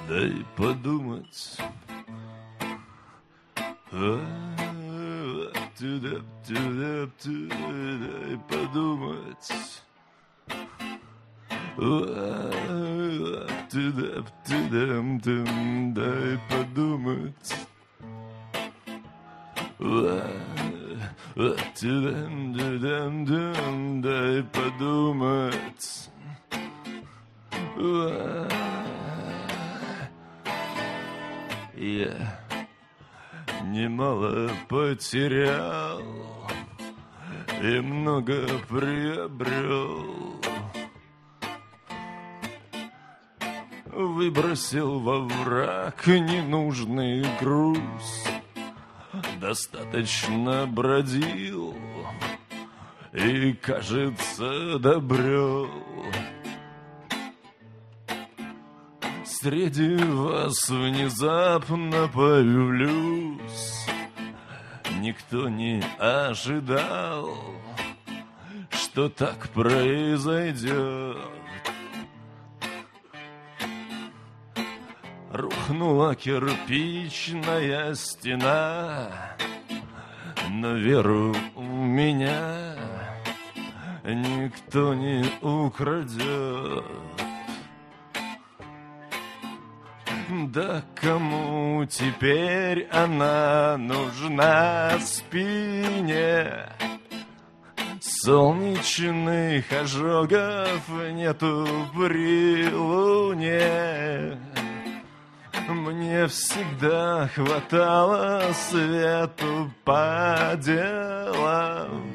дай подумать. Дай подумать. Дай подумать. Дай подумать. Я немало потерял и много приобрел. Выбросил во враг ненужный груз. Достаточно бродил и, кажется, добрел. Среди вас внезапно появлюсь. Никто не ожидал, что так произойдет. Рухнула кирпичная стена, но веру у меня никто не украдет. Да кому теперь она нужна спине? Солнечных ожогов нету при луне. Мне всегда хватало свету по делам.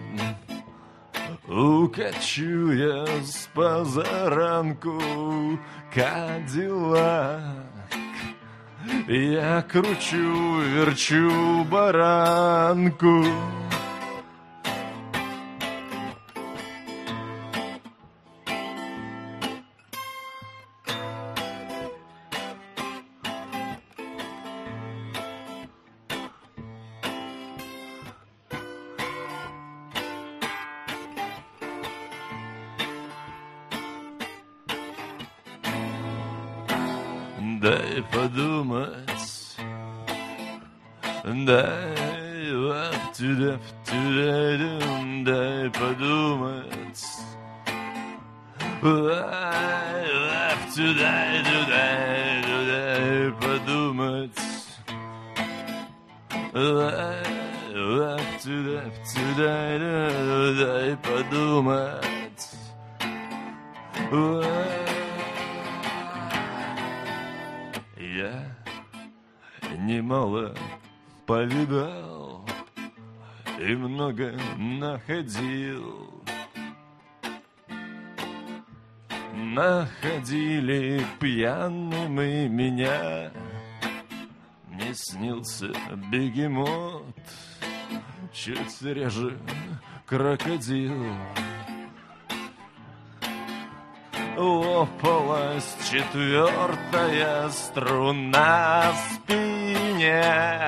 Укачу я с позаранку Кадиллак. Я кручу, верчу баранку. Дай подумать, дай подумать, дай подумать, дай подумать. Я немало повидал и много находил. Находили пьяным и меня. Мне снился бегемот, чуть реже крокодил. Лопалась четвертая струна в спине.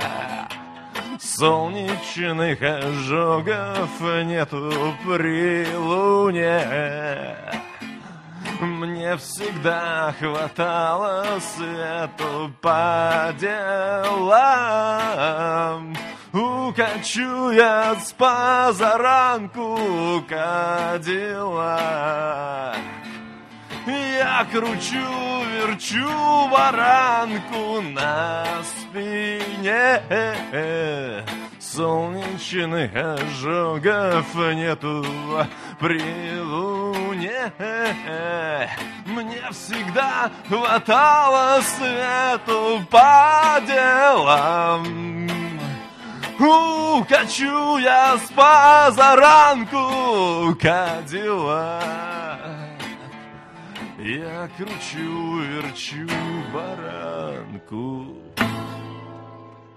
Солнечных ожогов нету при луне. Мне всегда хватало свету по делам. Укачу я с позаранку Кадиллак. Я кручу, верчу баранку на спине. Солнечных ожогов нету при луне. Мне всегда хватало свету по делам. Укачу я с позаранку Кадиллак. Я кручу, верчу баранку.